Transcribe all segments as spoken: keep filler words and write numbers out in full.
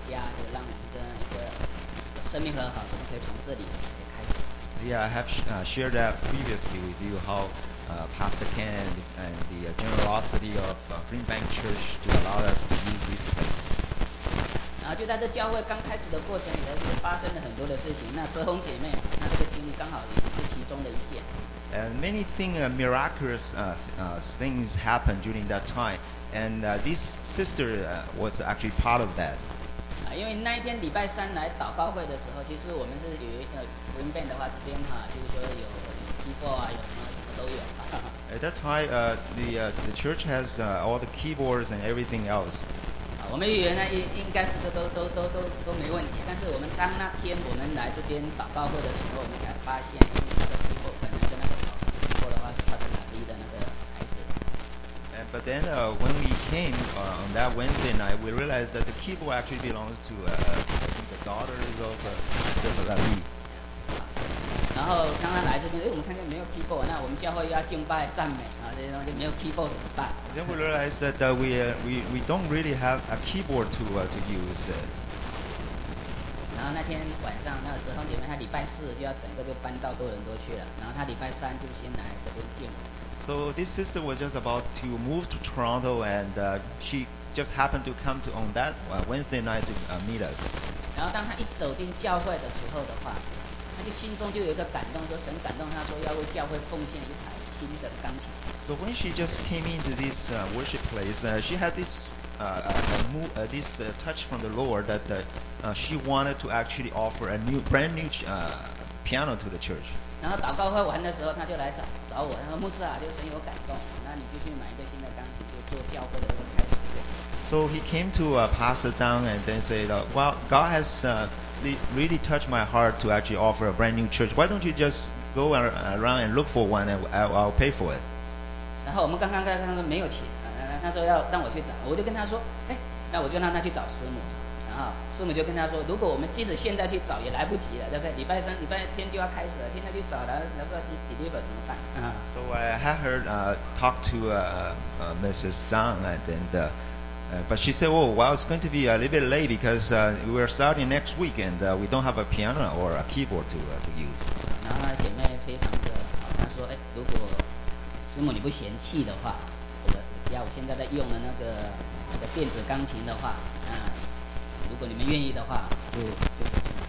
家，就让我们的一个生命和好，我们可以从这里开始。 Yeah, I have sh- uh, shared that previously with you how uh, Pastor Ken and, and the uh, generosity of uh, Greenbank Church to allow us to use this place. 然后就在这教会刚开始的过程里头，就发生了很多的事情。那泽红姐妹，那这个经历刚好也是其中的一件。 And many thing, uh, miraculous uh, uh, things happened during that time, and uh, this sister uh, was actually part of that. 啊，因为那一天礼拜三来祷告会的时候，其实我们是有一呃 Green Band 的话，这边哈、啊，就是说有有 keyboard 啊，有什么什么都有。 At that time, uh, the uh, the church has uh, all the keyboards and everything else. 啊，我们以为呢应应该都都都都都都没问题，但是我们当那天我们来这边祷告会的时候，我们才发现，因为那个 keyboard 可能跟那个 keyboard 的话是它是打 B 的那个牌子。 And, but then uh, when we came uh, on that Wednesday night, we realized that the keyboard actually belongs to uh, I think the daughters of uh, Sister Ravi. 然后刚刚来这边，哎，我们看见没有 keyboard，那我们教会又要敬拜赞美啊，这些东西没有 keyboard 怎么办？ Then we realized that uh, we, uh, we we don't really have a keyboard to uh, to use. Uh. 然后那天晚上，那泽芳姐妹她礼拜四就要整个就搬到多伦多去了，然后她礼拜三就先来这边敬我。 So this sister was just about to move to Toronto, and uh, she just happened to come to on that uh, Wednesday night to uh, meet us. 然后当她一走进教会的时候的话，她就心中就有一个感动，说神感动她说要为教会奉献一台新的钢琴。 So when she just came into this uh, worship place, uh, she had this uh, uh, move, uh, this uh, touch from the Lord that uh, uh, she wanted to actually offer a new, brand new uh, piano to the church. 然后祷告会完的时候，她就来找找我，她说牧师啊，就神有感动，那你就去买一个新的钢琴，就做教会的这个开始。 So he came to uh, Pastor Zhang and then said, uh, well, God has uh, really touched my heart to actually offer a brand new church. Why don't you just go around and look for one, and I'll, I'll pay for it. 然后我们刚刚跟他说没有钱，呃，他说要让我去找，我就跟他说，哎，那我就让他去找师母，然后师母就跟他说，如果我们即使现在去找也来不及了，对不对？礼拜三、礼拜天就要开始了，现在去找来来不及 deliver 怎么办？啊、 So I had her uh, talk to uh, uh, Missus Zhang, and, and uh, uh, but she said, "Oh, well, it's going to be a little bit late because uh, we're starting next week, and uh, we don't have a piano or a keyboard to uh, to use." 然后姐妹非常的好，她说，哎，如果师母你不嫌弃的话，我的我家我现在在用的那个那个电子钢琴的话，啊，如果你们愿意的话，就就。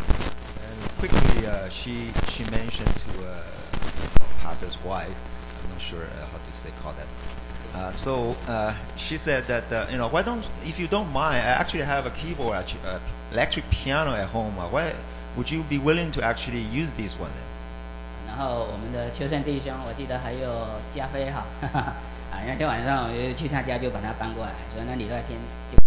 And quickly, uh, she she mentioned to uh, Pastor's wife. I'm not sure uh, how to say call that. Uh, so uh, she said that uh, you know why don't if you don't mind, I actually have a keyboard, uh, electric piano at home. Uh, why would you be willing to actually use this one? 然后我们的秋盛弟兄，我记得还有加菲哈，啊，那天晚上我就去他家就把它搬过来，所以那礼拜天就。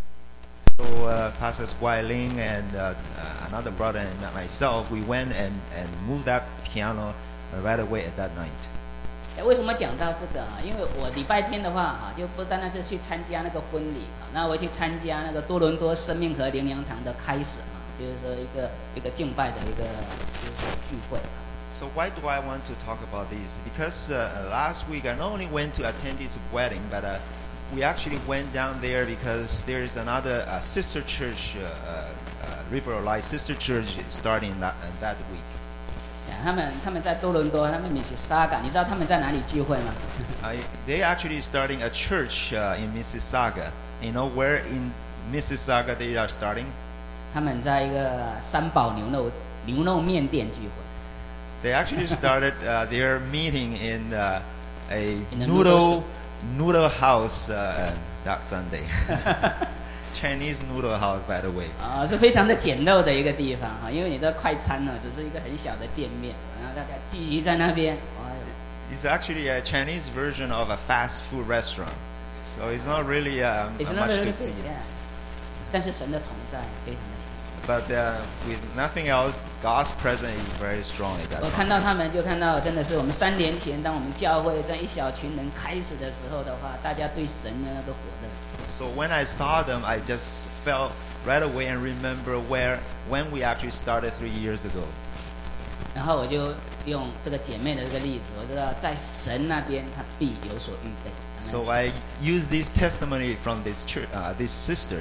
So uh, Pastors Guai Ling and uh, uh, another brother and myself, we went and, and moved that piano right away at that night. 哎，为什么讲到这个啊？因为我礼拜天的话啊，就不单单是去参加那个婚礼啊，那我去参加那个多伦多生命和灵粮堂的开始啊，就是说一个一个敬拜的一个就是说聚会。 So why do I want to talk about this? Because uh, last week I not only went to attend this wedding, but uh, we actually went down there because there is another uh, sister church, uh, uh, River of Light sister church starting that, uh, that week. 他们他们在多伦多，他们Mississauga，你知道他们在哪里聚会吗？ uh, they actually starting a church uh, in Mississauga. You know where in Mississauga they are starting? 他们在一个三宝牛肉牛肉面店聚会。 They actually started uh, their meeting in uh, a in noodle noodle house uh, that Sunday. Chinese noodle house, by the way. 啊，是非常的简陋的一个地方哈，因为你的快餐呢，只是一个很小的店面，然后大家聚集在那边。 It's actually a Chinese version of a fast food restaurant, so it's not really uh, It's much not really to big, see. yeah. 但是神的同在非常的强。 But uh, with nothing else, God's presence is very strong at that 我 time. 看到他们，就看到真的是我们三年前，当我们教会这样一小群人开始的时候的话，大家对神的那个火热。 So when I saw them, I just felt right away and remember where when we actually started three years ago. 然后我就用这个姐妹的这个例子，我知道在神那边，他必有所预备。 So I use this testimony from this church, uh, this sister,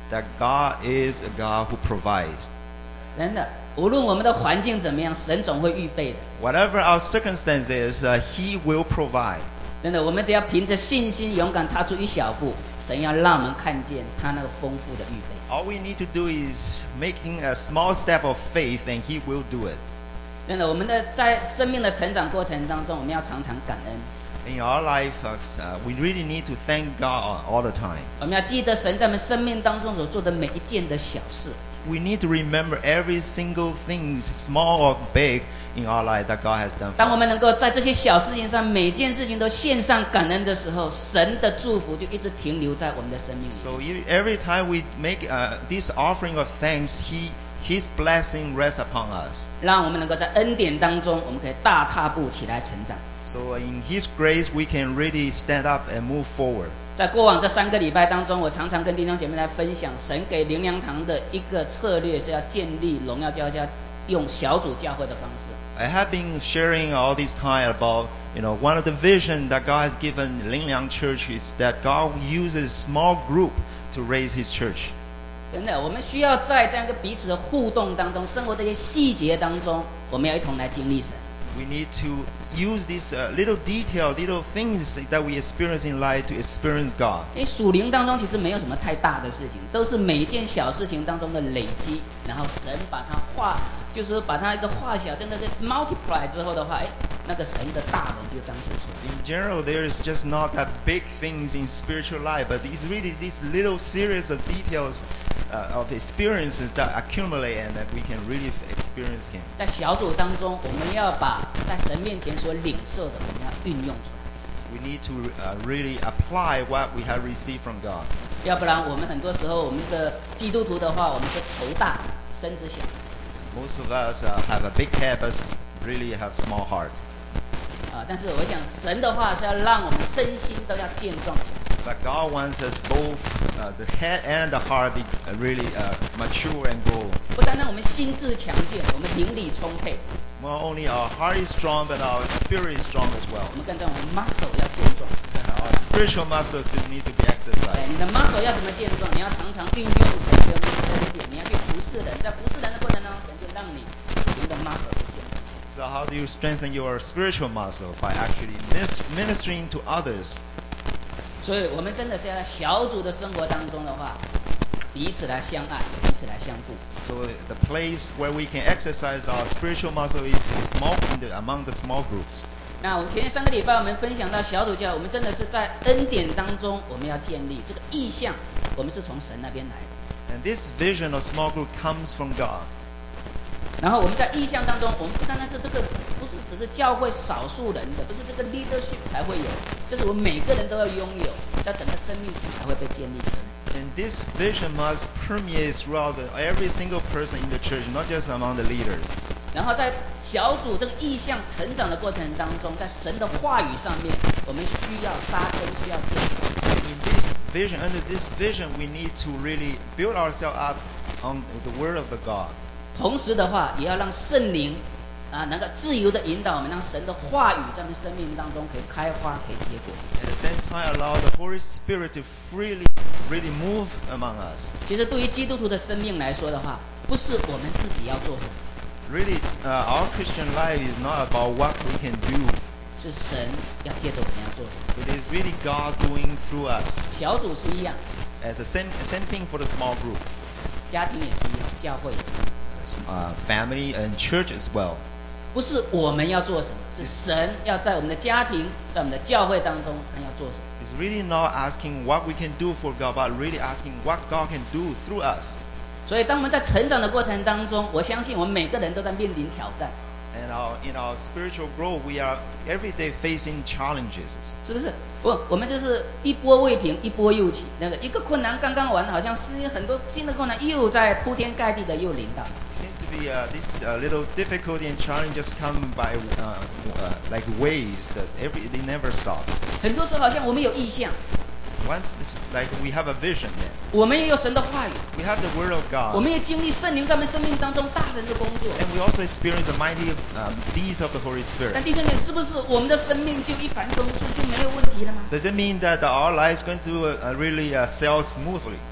that God is a God who provides. 真的，无论我们的环境怎么样，神总会预备的。 Whatever our circumstances, uh, He will provide. 真的，我们只要凭着信心勇敢踏出一小步，神要让我们看见他那个丰富的预备。 All we need to do is making a small step of faith, and He will do it. 真的，我们的在生命的成长过程当中，我们要常常感恩。 In our life, uh, we really need to thank God all the time. 我们要记得神在我们生命当中所做的每一件的小事。 We need to remember every single thing, small or big, in our life that God has done for 当我们 us. 能够在这些小事情上，每件事情都献上感恩的时候，神的祝福就一直停留在我们的生命里。 So you- every time we make uh, this offering of thanks, He His blessing rests upon us. 让我们能够在恩典当中，我们可以大踏步起来成长。 So in His grace, we can really stand up and move forward. 在过往这三个礼拜当中，我常常跟弟兄姐妹来分享，神给灵粮堂的一个策略是要建立荣耀教家，用小组教会的方式。 I have been sharing all this time about, you know, one of the vision that God has given Lingliang Church is that God uses small group to raise His church. 真的，我们需要在这样一个彼此的互动当中，生活这些细节当中，我们要一同来经历神。 We need to use these uh, little detail, little things that we experience in life to experience God. 因为属灵当中其实没有什么太大的事情，都是每一件小事情当中的累积，然后神把它化，就是把它一个化小，真的是 multiply 之后的话，哎，那个神的大能就彰显出来。 In general, there is just not that big things in spiritual life, but it's really this little series of details uh, of experiences that accumulate and that we can really experience Him. 在小组当中，我们要把在神面前所领受的，我们要运用出来。 We need to uh, really apply what we have received from God. 要不然，我们很多时候，我们的基督徒的话，我们是头大身子小。 Most of us uh, have a big head, but really have small heart. 啊，但是我想，神的话是要让我们身心都要健壮起来。 But God wants us both, uh, the head and the heart, be uh, really uh, mature and grow. 不单单我们心智强健，我们灵力充沛， Not only our heart is strong, but our spirit is strong as well. 我们更在我们 muscle 要健壮。 Our spiritual muscles do need to be 哎， exercised. 你的 muscle 要怎么健壮？你要常常运用神给我们的恩典，你要去服侍人，在服侍人的过程当中，神就让你灵的 muscle 就健壮。 So how do you strengthen your spiritual muscle? By actually mis- ministering to others. 所以我们真的是要在小组的生活当中的话，彼此来相爱，彼此来相顾。 So the place where we can exercise our spiritual muscle is in small, in the, among the small groups. 那我们前三个礼拜我们分享到小组教，我们真的是在恩典当中，我们要建立这个意向，我们是从神那边来的。 And this vision of small group comes from God. 然后我们在意向当中，我们不单单是这个，不是只是教会少数人的，不是这个 leadership 才会有，就是我们每个人都要拥有，那整个生命才会被建立起来。 And this vision must permeate throughout the, every single person in the church, not just among the leaders. 然后在小组这个意向成长的过程当中，在神的话语上面，我们需要扎根，需要建立。 In this vision, under this vision, we need to really build ourselves up on the word of the God. 同时的话，也要让圣灵啊能够自由的引导我们，让神的话语在我们生命当中可以开花，可以结果。 At the same time, allow the Holy Spirit to freely, really move among us. 其实对于基督徒的生命来说的话，不是我们自己要做什么， Really, uh, our Christian life is not about what we can do. 是神要借着我们要做什么。 It is really God doing through us. 小组是一样， And the same, same thing for the small group, 家庭也是一样，教会也是一样。 uh, family and church as well. 不是我们要做什么，是神要在我们的家庭，在我们的教会当中，他要做什么。 It's really not asking what we can do for God, but really asking what God can do through us. 所以，当我们在成长的过程当中，我相信我们每个人都在面临挑战， And our, in our spiritual growth, we are every day facing challenges. 是不是？不，我们就是一波未平，一波又起。那个一个困难刚刚完，好像是很多新的困难又在铺天盖地的又临到。 Seems to be uh, this uh, little difficulty and challenges come by uh, uh, like waves that every it never stops. 很多时候好像我们有意向， Once it's like we have a vision, then 我们也有神的话语， we have the word of 我 God, 们也经历圣灵在我们生命当中大人的工作。 and we also experience the mighty um, deeds of the Holy 但 Spirit. 弟兄姐妹，是不是我们的生命就一帆风顺，就没有问题了吗？ Does it mean that our life is going to uh, really uh, sail smoothly?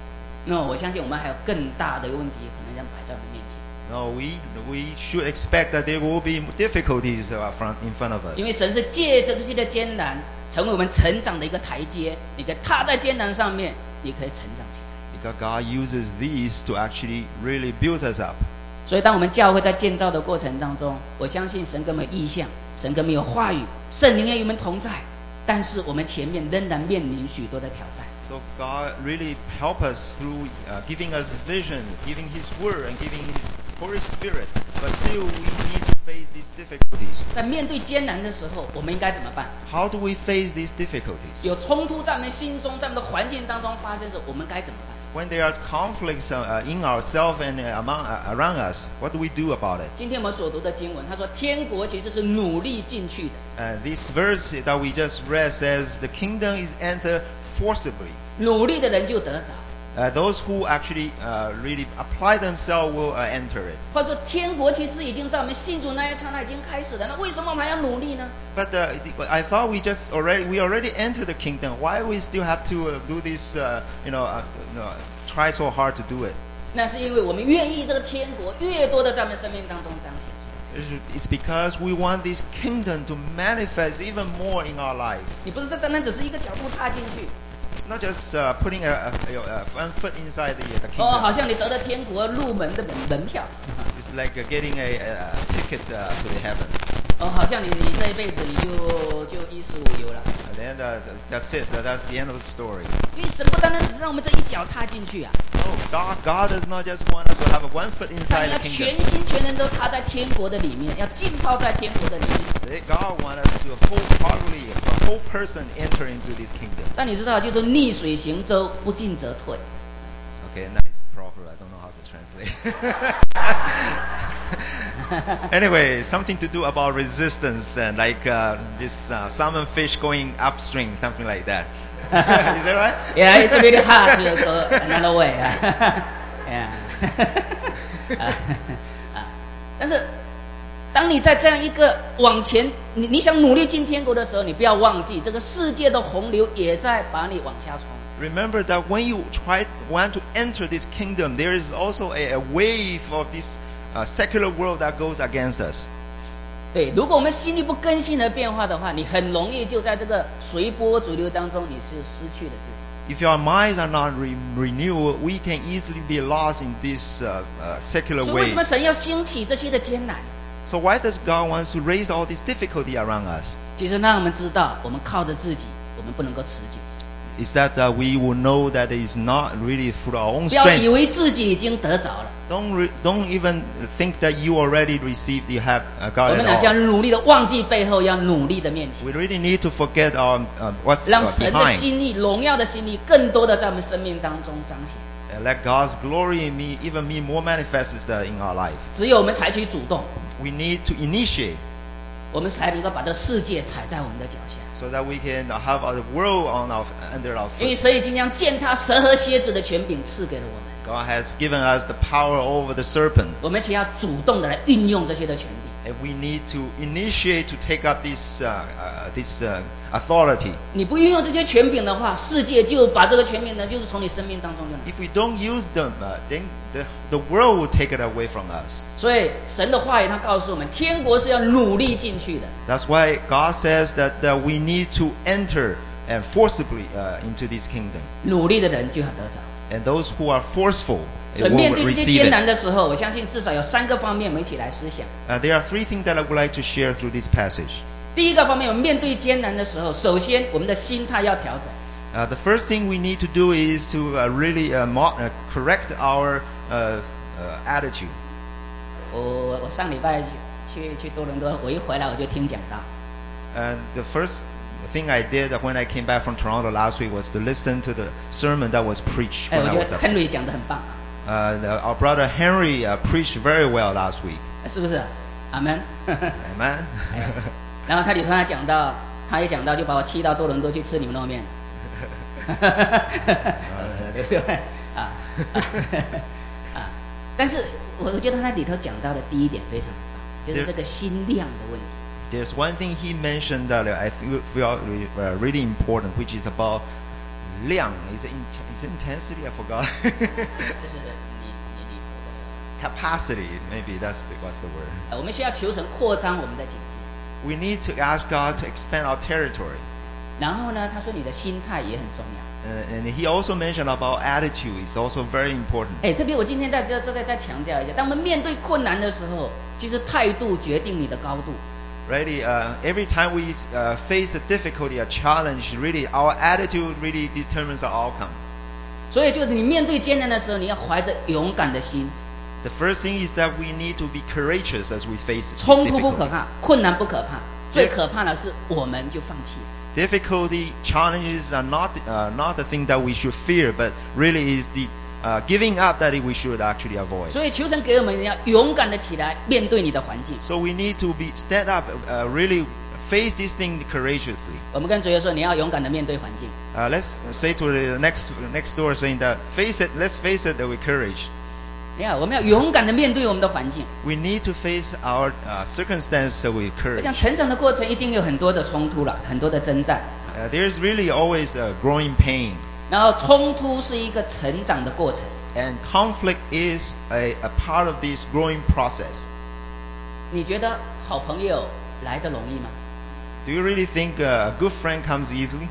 那我相信我们还有更大的一个问题可能要摆在我们面前。 No, we we should expect that there will be difficulties uh, front, in front of us. 因为神是借着这些的艰难，成为我们成长的一个台阶。你可以踏在艰难上面，你可以成长起来。 Because God uses these to actually really build us up. 所以，当我们教会在建造的过程当中，我相信神给我们意象，神给我们有话语，圣灵也与我们同在。但是我们前面仍然面临许多的挑战。 So God really help us through uh, giving us vision, giving His word, and giving His Holy Spirit. But still, we need to face these difficulties. 在面对艰难的时候，我们应该怎么办？ How do we face these difficulties? 有冲突在我们心中，在我们的环境当中发生的时候，我们该怎么办？ When there are conflicts uh, in ourselves and among, uh, around us, what do we do about it? 今天我们所读的经文，他说天国其实是努力进去的。 Uh, this verse that we just read says the kingdom is entered forcibly. 努力的人就得着。 Uh, those who actually uh, really apply themselves will uh, enter it. 或者说天国其实已经在我们信主那一刹那已经开始了，那为什么我们还要努力呢？ But uh, I thought we just already we already entered the kingdom. Why we still have to uh, do this? Uh, you know, uh, you know, try so hard to do it. 那是因为我们愿意这个天国越多的在我们生命当中彰显。 It's because we want this kingdom to manifest even more in our life. 你不是单单只是一个脚步踏进去。 It's not just uh, putting a, a, a one foot inside the, the kingdom. 哦，好像你得了天国入门的门门票。 It's like uh, getting a, a ticket uh, to the heaven. 哦，好像你你这一辈子你就就衣食无忧了。 And then uh, that's it. That's the end of the story. 因为神不单单只是让我们这一脚踏进去啊， No, God, God does not just want us to have a one foot 他 inside 要 the 全 kingdom. 心全人都踏在天国的里面，要浸泡在天国的里面。 God wants us to wholeheartedly, a whole person, enter into this kingdom. 但你知道，就是逆水行舟，不进则退。 Okay, nice proverb. I don't know how to translate. Anyway, something to do about resistance and like uh, this uh, salmon fish going upstream, something like that. Is that right? Yeah, it's really hard to go another way. Yeah. 啊，但是当你在这样一个往前，你你想努力进天国的时候，你不要忘记，这个世界的洪流也在把你往下冲。 Remember that when you try want to enter this kingdom, there is also a, a wave of this uh, secular world that goes against us. 对，如果我们心力不更新而变化的话，你很容易就在这个随波逐流当中，你是失去了自己。 If our minds are not re- renewed, we can easily be lost in this uh, uh, secular 所以为 wave. 什么神要兴起这些的艰难？ So why does God want to raise all this difficulty around us? 其实让我们知道，我们靠着自己，我们不能够持久。 Is that uh, we will know that it is not really through our own 不要以 strength. 为自己已经得着了， Don't re- don't even think that you already received, you have uh, 我 God 们 at 乃是要 all. 努力的忘记背后，要努力的面前， We really need to forget our uh, what's 让 uh, 神的 behind. 心意、荣耀的心意，更多的在我们生命当中彰显。 And let God's glory in me, even me, more manifests uh, in our life. 只有我们采取主动， We need to initiate 我们才能够把这世界踩在我们的脚下。 so that we can have our world on our under our 因为 foot. 神已经将践踏蛇和蝎子的权柄赐给了我们， God has given us the power over the serpent, 我们且要主动的来运用这些的权柄。 and we need to initiate to take up this uh, uh, this uh, authority. 你不运用这些权柄的话，世界就把这个权柄呢，就是从你生命当中就拿。 If we don't use them, uh, then the the world will take it away from us. 所以神的话语他告诉我们，天国是要努力进去的。 That's why God says that uh, we need to enter and forcibly uh, into this kingdom. 努力的人就要得着。 And those who are forceful 所 uh, 以面 will 对这些 receive 艰难 it. 的时候，我相信至少有三个方面，我们一起来思想。 Uh, there are three things that I would like to share through this passage. 第一个方面，我们面对艰难的时候，首先我们的心态要调整。 Uh, the first thing we need to do is to uh, really uh, mo- uh, correct our uh, uh, attitude. 我我我上礼拜去去多伦多，我一回来我就听讲道。 And the first thing I did when I came back from Toronto last week was to listen to the sermon that was preached 哎， when 我 I 觉 was 得 upset. Henry 讲得很棒啊， Uh, the- our brother Henry uh, preached very well last week. 是不是？阿门。 Amen. 哎然后他里头他讲到，他一讲到就把我气到多伦多去吃牛肉面。对不对？啊啊！但是我我觉得他那里头讲到的第一点非常棒，就是这个心量的问题。 There's one thing he mentioned that I feel feel uh, really important, which is about 量 is in, is intensity. I forgot. 就是你你里头的 Capacity. Maybe that's the, what's the word. 呃我们需要求神扩张我们的境界。 We need to ask God to expand our territory. 然后呢，他说你的心态也很重要。 Uh, and he also mentioned about attitude is also very important. 哎，特别我今天在这这再再强调一下，当我们面对困难的时候，其实态度决定你的高度。 Really, uh, every time we uh, face a difficulty, a challenge, really our attitude really determines the outcome. 所以，就你面对艰难的时候，你要怀着勇敢的心。 The first thing is that we need to be courageous as we face 冲突不可 difficulty. 怕，困难不可怕，最可怕的是我们就放弃了。 Difficulty, challenges are not uh, not the thing that we should fear, but really is the uh, giving up that we should actually avoid. 所以求神给我们要勇敢的起来面对你的环境。 So we need to be stand up, uh, really face this thing courageously. 我们跟主耶稣说，你要勇敢的面对环境。 Uh, let's say to the next next door, saying that face it. Let's face it with courage. 你看，我们要勇敢的面对我们的环境。 We need to face our uh, circumstances with 我 courage. 想成长的过程一定有很多的冲突了，很多的征战。 Uh, there's really always a growing pain, 然后冲突是一个成长的过程。 and conflict is a, a part of this growing process. 你觉得好朋友来得容易吗？ Do you really think uh, a good friend comes easily?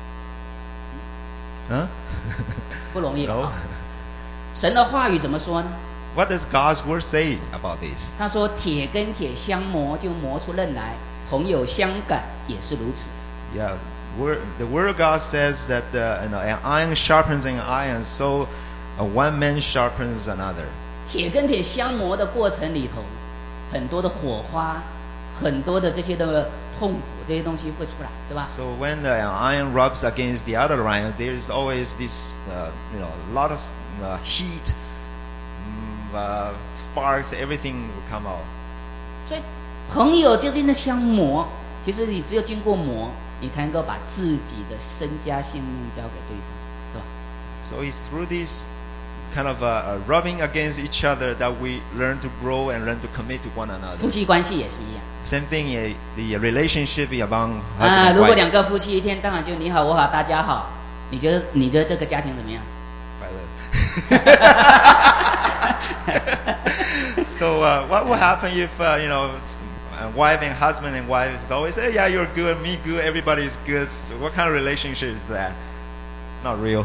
Huh? 不容易吧 No. 啊神的话语怎么说呢？ What does God's word say about this? 他说：“铁跟铁相磨，就磨出刃来；朋友相感也是如此。” Yeah, word, the word of God says that uh, you know, an iron sharpens an iron, so uh, one man sharpens another. 铁跟铁相磨的过程里头，很多的火花，很多的这些的痛苦，这些东西会出来，是吧？ So when the iron rubs against the other iron, there is always this, uh, you know, a lot of uh, heat, mm, uh, sparks, everything will come out. 所以朋友之间的相磨，其实你只有经过磨，你才能够把自己的身家性命交给对方，对吧？ So it's through this kind of uh, uh, rubbing against each other that we learn to grow and learn to commit to one 夫 another. 妻关系也是一样。 Same thing, uh, the relationship among 啊， husband 如果 and 两 wife. 个夫妻一天到晚就你好我好大家好，你觉得你觉得这个家庭怎么样？ So uh, what will happen if uh, you know, uh, wife and husband and wife is always say, yeah, you're good, me good, everybody is good. So what kind of relationship is that? Not real.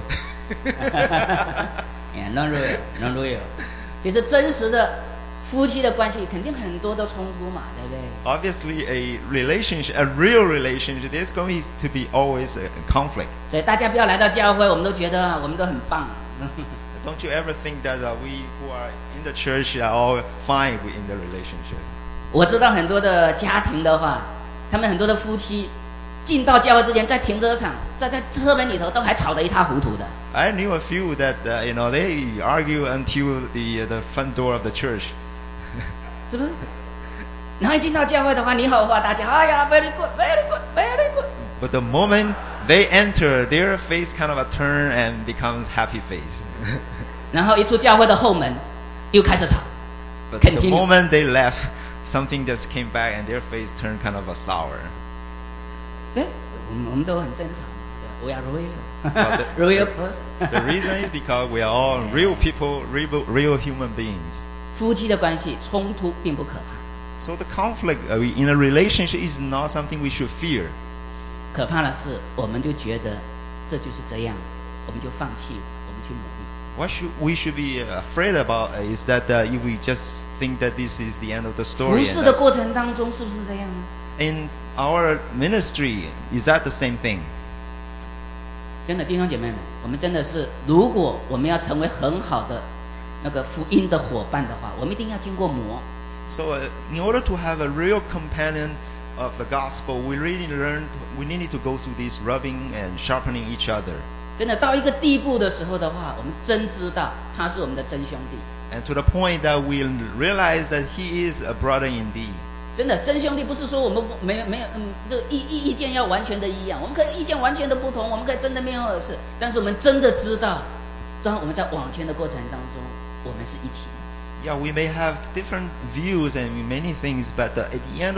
Yeah, not real, not real. 其实真实的夫妻的关系肯定很多的冲突嘛，对不对？ Obviously, a relationship, a real relationship, there's going to be always a conflict. 所以大家不要来到教会，我们都觉得我们都很棒。 Don't you ever think that uh, we who are in the church are all fine in the relationship? 我知道很多的家庭的话，他们很多的夫妻进到教会之前，在停车场，在在车门里头都还吵得一塌糊涂的。 I knew a few that uh, you know they argue until the uh, the front door of the church. 是不是？然后一进到教会的话，你好我好大家，哎呀 ，very good，very good，very good。 But the moment they enter, their face kind of a turn and becomes happy face. 然后一出教会的后门，又开始吵。 But the Continue. moment they left, something just came back and their face turned kind of a sour. 哎，我们我们都很正常的 ，we are But the, real，real the- person。 the reason is because we are all real people, real, real human beings. 夫妻的关系冲突并不可怕， So the conflict uh, in a relationship is not something we should fear. 可怕的是我们就觉得这就是这样，我们就放弃了，我们去努力。 What should we should be uh, afraid about is that uh, if we just think that this is the end of the 服 story. 侍 And 的 that's- 过程当中是不是这样呢？ in our ministry, is that the same thing? 真的弟兄姐妹们，我们真的是，如果我们要成为很好的那个福音的伙伴的话，我们一定要经过磨。 So, uh, in order to have a real companion of the gospel, we really learn. We need to go through this rubbing and sharpening each other. 真的到一个地步的时候的话，我们真知道他是我们的真兄弟。 And to the point that we realize that he is a brother indeed. 真的真兄弟不是说我们不没没有嗯这个意意意见要完全的一样，我们可以意见完全的不同，我们可以真的面后而视，但是我们真的知道，当我们在往前的过程当中，我们是一起的。 Yeah, we may have different views and many things, but uh, at the end, uh,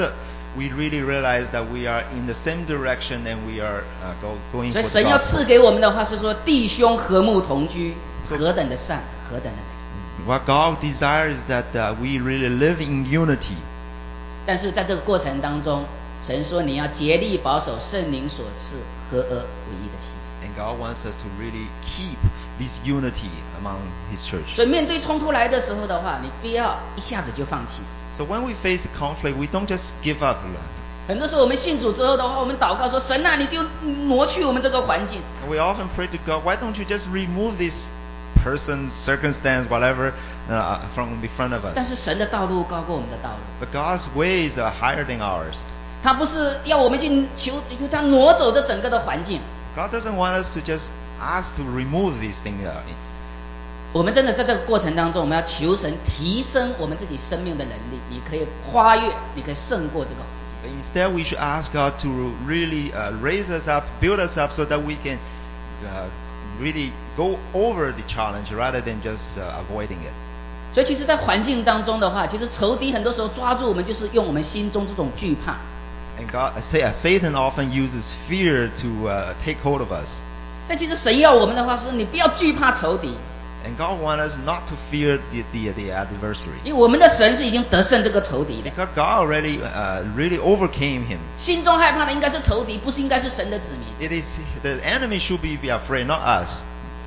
we really realize that we are in the same direction and we are uh, go, going 所 for 以 the 神要赐 gospel. 给我们的话是说，弟兄和睦同居， So- 何等的善，何等的美。 What God desires is that uh, we really live in unity. 但是在这个过程当中，神说你要竭力保守圣灵所赐合而为一的心。 And God wants us to really keep this unity among His church. 所以面对冲突来的时候的话，你不要一下子就放弃。 So when we face the conflict, we don't just give up. 很多时候我们信主之后的话，我们祷告说：“神啊，你就挪去我们这个环境。” And we often pray to God, why don't you just remove this person, circumstance, whatever, uh, from in front of 但 us? 是神的道路高过我们的道路， But God's ways are higher than ours. 他不是要我们去求，就他挪走这整个的环境。 God doesn't want us to just ask to remove these things. uh, 我们真的在这个过程当中，我们要求神提升我们自己生命的能力，你可以跨越，你可以胜过这个环境。 But instead, we should ask God to really uh, raise us up, build us up, so that we can uh, really go over the challenge rather than just uh, avoiding it. 所以其实，在环境当中的话，其实仇敌很多时候抓住我们，就是用我们心中这种惧怕。 And God, uh, say, uh, Satan often uses fear to uh, take hold of us. 但其实神要我们的话是，你不要惧怕仇敌， And God wants us not to fear the, the, the adversary. 因为我们的神是已经得胜这个仇敌的。 Because God already uh, really overcame him. 心中害怕的应该是仇敌，不是应该是神的子民。 It is the enemy should be, be afraid, not us.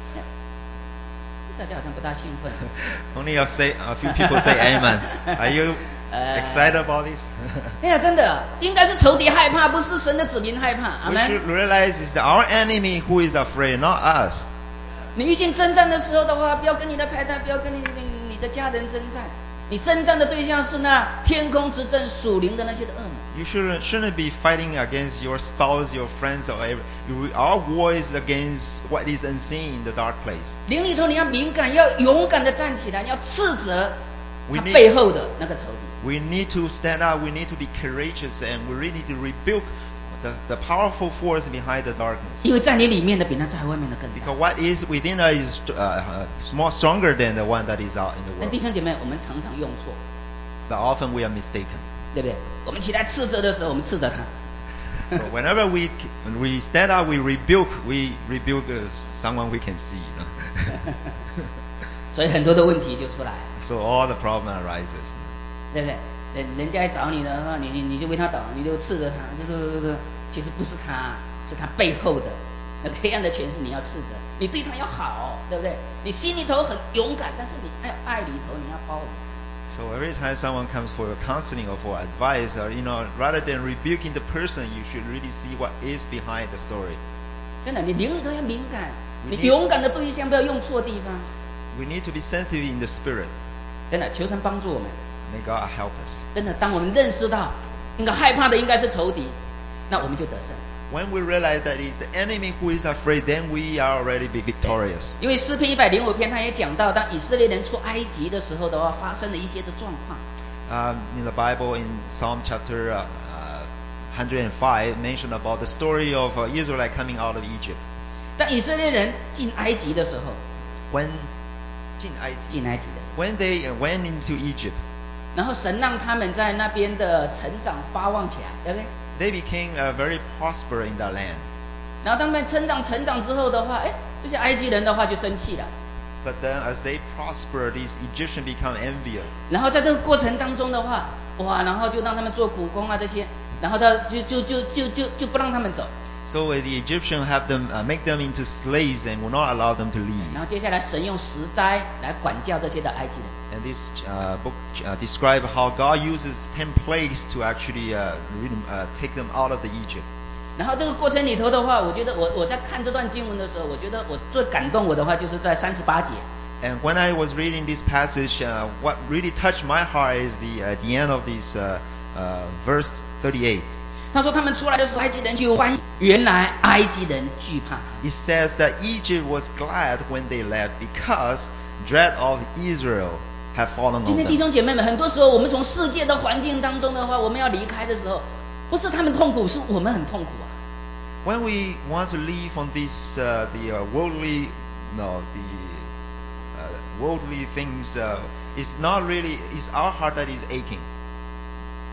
大家好像不大兴奋。 Only a, say, a few people say amen. Are you Uh, excited about this? 哎呀，真的，应该是仇敌害怕，不是神的子民害怕。阿 We 门。 should realize it's our enemy who is afraid, not us. 你遇见征战的时候的话，不要跟你的太太，不要跟你你你的家人征战。你征战的对象是那天空之阵属灵的那些的恶魔。 You shouldn't, shouldn't be fighting against your spouse, your friends, or every, you- our war is against what is unseen in the dark place. 灵里头你要敏感，要勇敢的站起来，你要斥责 We 他 need- 背后的那个仇敌。 We need to stand up, we need to be courageous, and we really need to rebuke the, the powerful force behind the darkness. 因为在你里面的比那在外面的更大 Because。what is within us is uh, uh, more stronger than the one that is out in the 那弟 world. 兄姐妹，我们常常用错， But often we are mistaken. 对不对？我们起来斥责的时候，我们斥责他。 So whenever we we stand up, we rebuke, we rebuke uh, someone we can see. You know? 所以很多的问题就出来， So all the problem arises. 对不对？人人家一找你的话，你你你就为他祷，你就斥责他，就是就是，其实不是他，是他背后的那个黑暗的权势，你要斥责，你对他要好，对不对？你心里头很勇敢，但是你爱爱里头你要包容。 So every time someone comes for your counseling or for advice, or you know, rather than rebuking the person, you should really see what is behind the story. 真的，你灵里头要敏感， We 你 need- 勇敢的对象不要用错地方。 We need to be sensitive in the spirit. 真的，求神帮助我们。 May God help us. 真的，当我们认识到应该害怕的应该是仇敌，那我们就得胜。 When we realize that it's the enemy who is afraid, then we are already be victorious. 因为诗篇一百零五篇，他也讲到，当以色列人出埃及的时候的话，发生了一些的状况。 Um, in the Bible, in Psalm chapter uh, uh, one hundred five, mentioned about the story of uh, Israelite coming out of Egypt. 当以色列人进埃及的时候， When 进埃及进埃及的时候， when they uh, went into Egypt, 然后神让他们在那边的成长发旺起来，对不对？ they became uh, very prosperous in that land. 然后他们成长成长之后的话，哎，这些埃及人的话就生气了。 But then, as they prosper, these Egyptians become envious. 然后在这个过程当中的话，哇，然后就让他们做苦工啊这些，然后他就就就就就就不让他们走。 So uh, the Egyptians have them uh, make them into slaves and will not allow them to leave. 然后接下来神用十灾来管教这些的埃及人。 And this uh, book uh, describes how God uses ten plagues to actually uh, really, uh, take them out of the Egypt. 然后这个过程里头的话，我觉得我我在看这段经文的时候，我觉得我最感动我的话，就是在三十八节。 And when I was reading this passage, uh, what really touched my heart is the at the end of this uh, uh, verse thirty-eight. 他说他们出来的时候，埃及人就欢喜，原来埃及人惧怕他。 It says that Egypt was glad when they left because dread of Israel had fallen 今 on 天弟 them. 兄姐妹们，很多时候我们从世界的环境当中的话，我们要离开的时候，不是他们痛苦，是我们很痛苦啊。 When we want to leave from this, uh, the uh, worldly, no, the uh, worldly things, uh, it's not really, it's our heart that is aching.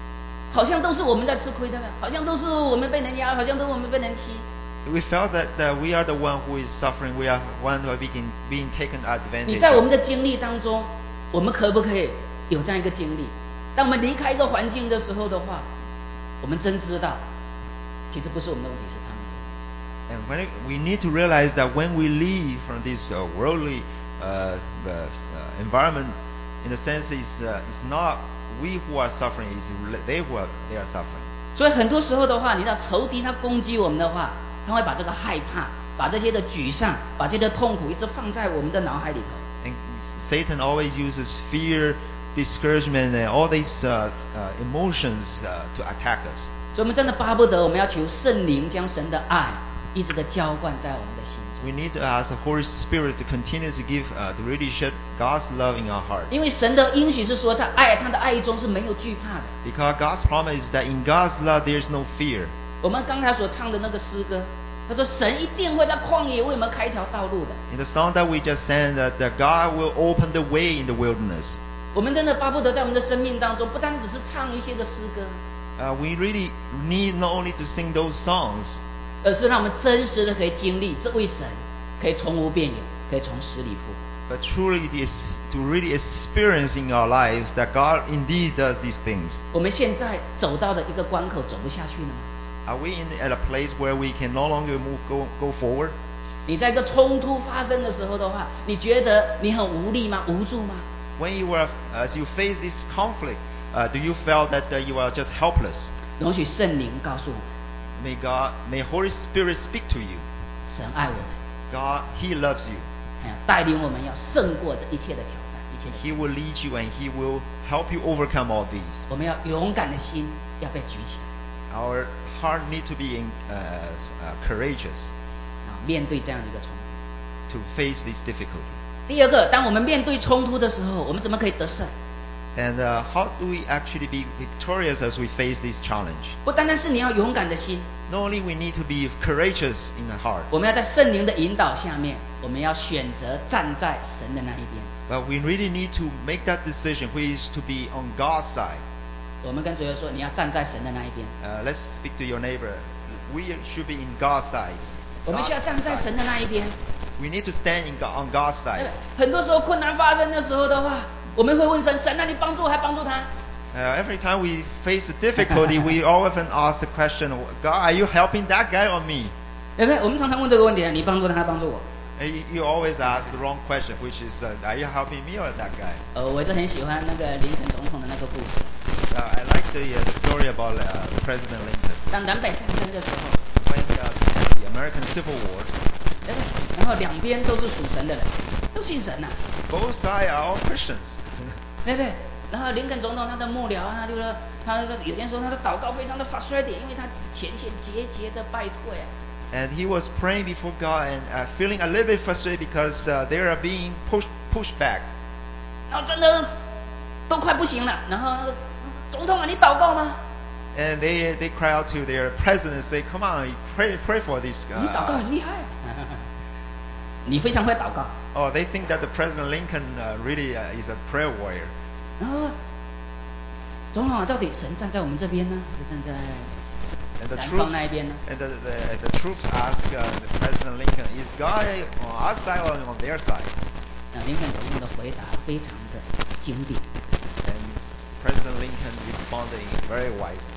好像都是我们在吃亏，对吧？好像都是我们被人压，好像都是我们被人欺。 We felt that, that we are the one who is suffering. We are one who are being being taken 你 advantage 在我们 of. 的经历当中，我们可不可以有这样一个经历？当我们离开一个环境的时候的话，我们真知道，其实不是我们的问题，是他们的问题。 And when it, we need to realize that when we leave from this uh, worldly uh, uh, uh, environment, in a sense, it's, uh, it's not we who are suffering, it's they who are they are suffering. 所以很多时候的话，你知道仇敌他攻击我们的话，他会把这个害怕、把这些的沮丧、把这些的痛苦一直放在我们的脑海里头。 And Satan always uses fear, discouragement, and all these uh, uh, emotions uh, to attack us. 所以我们真的巴不得我们要求圣灵将神的爱一直的浇灌在我们的心中。 We need to ask the Holy Spirit to continue to give, uh, to really shed God's love in our heart. 因为神的应许是说，在爱他的爱中是没有惧怕的。 Because God's promise is that in God's love there is no fear. 我们刚才所唱的那个诗歌，他说神一定会在旷野为我们开一条道路的。 In the song that we just sang, that, that God will open the way in the wilderness. 我们真的巴不得在我们的生命当中，不单只是唱一些的诗歌， Uh, we really need not only to sing those songs, 而是让我们真实的可以经历这位神可以从无变有，可以从死里复活。 but truly it is to really experience in our lives that God indeed does these things. 我们现在走到的一个关口，走不下去了吗？ Are we in, at a place where we can no longer move, go, go forward? 你在一个冲突发生的时候的话，你觉得你很无力吗？无助吗？ When you are, as you face this conflict, uh, do you feel that uh, you are just helpless? 容许圣灵告诉我们， May God, may Holy Spirit speak to you. 神爱我们， God, He loves you. 哎呀，带领我们要胜过这一切的挑战，一切的 He 挑战。 will lead you and He will help you overcome all these. 我们要勇敢的心要被举起来， Our heart need to be in, uh, uh, courageous 啊，面对这样的一个冲突。 to face this difficulty. 第二个，当我们面对冲突的时候，我们怎么可以得胜？ And uh, how do we actually be victorious as we face this challenge? 不单单是你要勇敢的心， Not only we need to be courageous in the heart, 我们要在圣灵的引导下面，我们要选择站在神的那一边。 but we really need to make that decision, which is to be on God's side. 我们跟主耶稣说，你要站在神的那一边。 Uh, let's speak to your neighbor. We should be in God's side. 我们需要 God's 站在 side. 神的那一边。 We need to stand in God, on God's 对 side. 吧？很多时候困难发生的时候的话，我们会问神：神啊，你帮助我还帮助他？ Uh, every time we face a difficulty, we often ask the question, God, are you helping that guy or me? 对不对？我们常常问这个问题啊，你帮助他，他帮助我。 And you you always ask the wrong question, which is, uh, are you helping me or that guy? 呃，我一直很喜欢那个林肯总统的那个故事。 Uh, I like the, uh, the story about uh, President Lincoln. 当南北战争的时候， When uh, the American Civil War, 对不对？然后两边都是属神的人，都信神呐、 both sides are all Christians. 对不对？然后林肯总统他的幕僚啊，他就是他有些时候他的祷告非常的 frustrated，因为他前线节节的败退啊。 And he was praying before God and uh, feeling a little bit frustrated because uh, they are being pushed pushed back. 然后真的都快不行了，然后那个总统啊，你祷告吗？ And they they cry out to their president and say, "Come on, pray pray for this." 你祷告 Uh, 很厉害、啊，你非常会祷告。 oh, they think that the President Lincoln uh, really uh, is a prayer warrior. 然后总统啊，到底神站在我们这边呢，还是站在 And the 南 troops 方那一边呢？ and the, the, the troops ask uh, the President Lincoln, "Is God on our side or on their side?" 那林肯总统的回答非常的精辟。 And President Lincoln responded very wisely.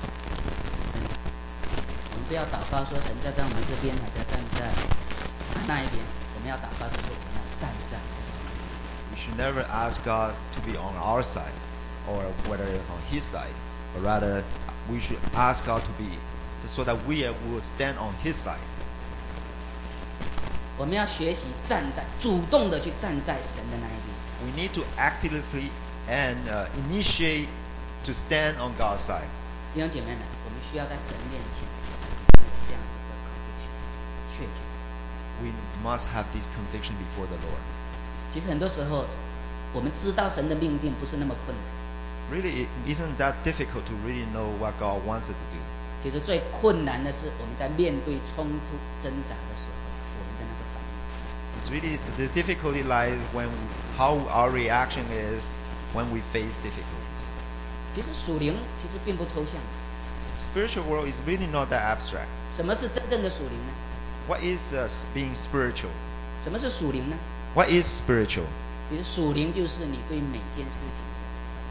我们不要祷告说神在在我们这边，还是要站在那一边。我们要祷告就是我们要站在神。 We should never ask God to be on our side or whether it's on His side, but rather we should ask God to be so that we will stand on His side. 我们要学习站在，主动的去站在神的那一边。 We need to actively and uh, initiate to stand on God's side. 弟兄姐妹们，我们需要在神面前有这样一个 conviction 确据。 We must have this conviction before the Lord. 其实很多时候，我们知道神的命定不是那么困难。 Really, it isn't that difficult to really know what God wants us to do. 其实最困难的是我们在面对冲突挣扎的时候，我们的那个反应。 It's really the difficulty lies when how our reaction is when we face difficulties. 其实属灵其实并不抽象。 Spiritual world is really not that abstract. 什么是真正的属灵呢？ What is uh, being spiritual? 什么是属灵呢？ What is spiritual? 其实属灵就是你对每件事情的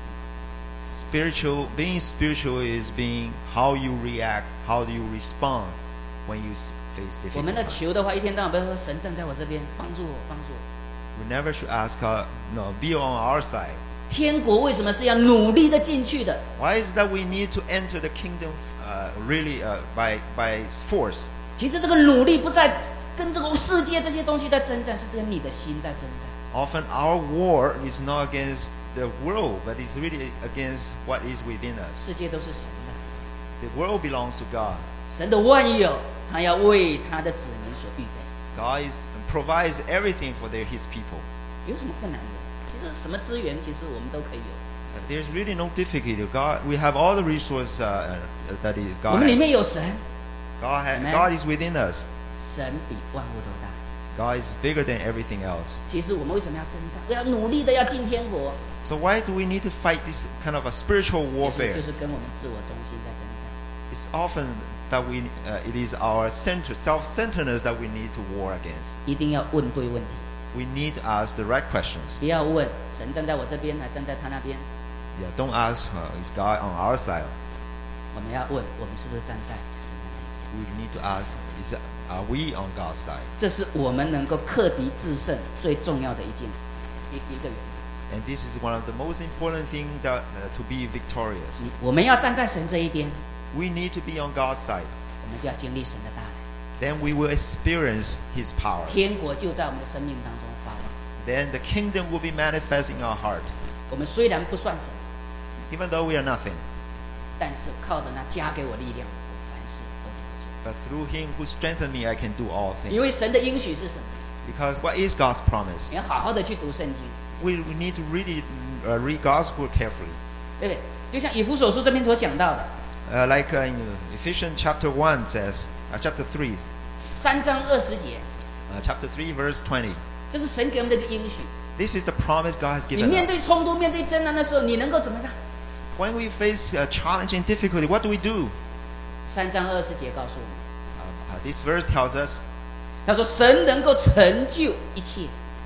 Spiritual, being spiritual is being how you react, how do you respond when you s- face 我 difficult 们的 times. 求的话，一天到晚不是说神站在我这边，帮助我，帮助我。 We never should ask, uh, no, be on our side. 天国为什么是要努力的进去的？ Why is it that we need to enter the kingdom uh, really uh, by by force? 其实这个努力不在跟这个世界这些东西在征战，是跟你的心在征战。 Often our war is not against the world, but it's really against what is within us. 世界都是神的， The world belongs to God. 神的万有，他要为他的子民所预备。 God is, provides everything for their, His people. 有什么困难的？其实什么资源，其实我们都可以有。 Uh, There's really no difficulty. God, we have all the resources uh, uh, that is 我 God 们里面 has. 有神， God, ha- Amen. God is within us. 神比万物都大。 God is bigger than everything else. 其实我们为什么要征战？要努力的要进天国， So why do we need to fight this kind of a spiritual 就是 warfare? 就是跟我们自我中心在征战。 It's often that we, uh, it is our center, self-centeredness that we need to war against. 一定要问对问题， We need to ask the right questions. 不要问神站在我这边，还站在他那边。 Yeah, don't ask, uh, is God on our side? 我们要问，我们是不是站在神的那一边？ We need to ask, is it, are we on God's side? 这是我们能够克敌制胜最重要的一件一一个原则。 And this is one of the most important thing that uh, to be victorious. 你我们要站在神这一边， We need to be on God's side. 我们就要经历神的大能， Then we will experience His power. 天国就在我们的生命当中发旺。 Then the kingdom will be manifest in our heart. 我们虽然不算什么， Even though we are nothing, 但是靠着那加给我力量，我凡事都能够 but through Him who strengthened me, I can do all 做。因 things. 为神的应许是什么？ Because what is God's promise? 你要好好的去读圣经， We, we need to really uh, read God's word carefully. 对不对？就像以弗所书这边所讲到的， Uh, like uh, in Ephesians chapter one says, uh, chapter three, 三章二十节， uh, chapter three verse twenty. 这是神给我们的一个应许。 This is the promise God has 你 given 面 us. 对冲突、面对艰难的时候，你能够怎么办？ When we face uh, challenge and difficulty, what do we do? 三章二十节告诉我们， Uh, uh, this verse tells us, 他说神能够成就一切，